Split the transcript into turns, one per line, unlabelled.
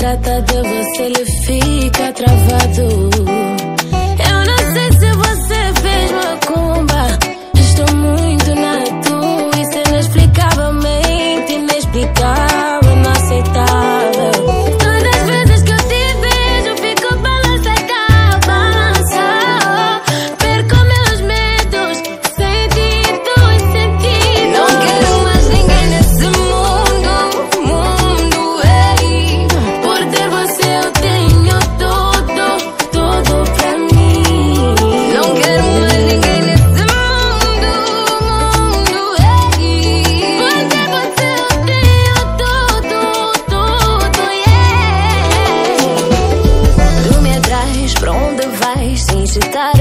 trata de você, ele fica travado. Eu não sei se você fez macumba. Estou muito na tua, isso é inexplicavelmente inexplicável, inaceitável. Todas as vezes que eu te vejo, fico balançada, balançada. Perco meus medos, sentido e sentido. Não quero mais ninguém nesse mundo, ei. Por ter você eu tenho tudo, tudo pra mim. Não quero mais ninguém nesse mundo, ei. Por ter você eu tenho tudo, tudo, yeah. Tu me atrás, pra onde vais, sem citar